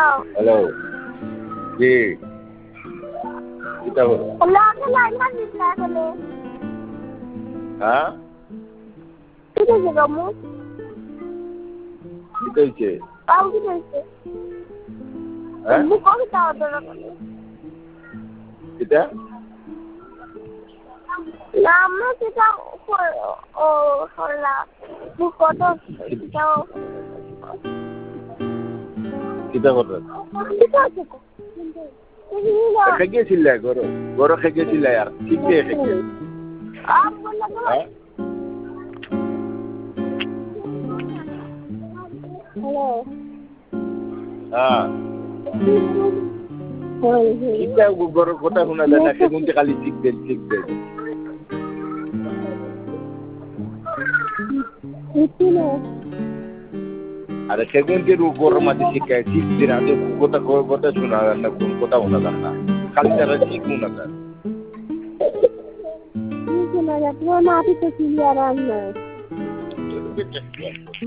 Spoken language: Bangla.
হ্যালো জি কিতা বলো হ্যাঁ ঠিক আছে কামু কিতা হইছে কাউ কি হইছে হ্যাঁ মুখ কবিতা অর্ডার করে কিতা না আমরা সেটা ও করলা মুখ কত সেটাও কিতা করবেন ঠিক আছে খেগেছিলে গরো গরো খেগেছিলে আর ঠিক দিয়ে খেগে আপ বললা তো হ্যাঁ হ্যালো হ্যাঁ কিতা গরো কথা শোনা যায় না সেগুনতে খালি ঠিক দেন আরে সেগুনতে গরো মাঝে শিখায় ঠিক দিন আগে কথা শোনা যায় না কোন কথা শোনা যায় না খালি তারা ঠিক শোনা যায় শোনা যায় তোমার মাটি তো ক্লিয়ার আর না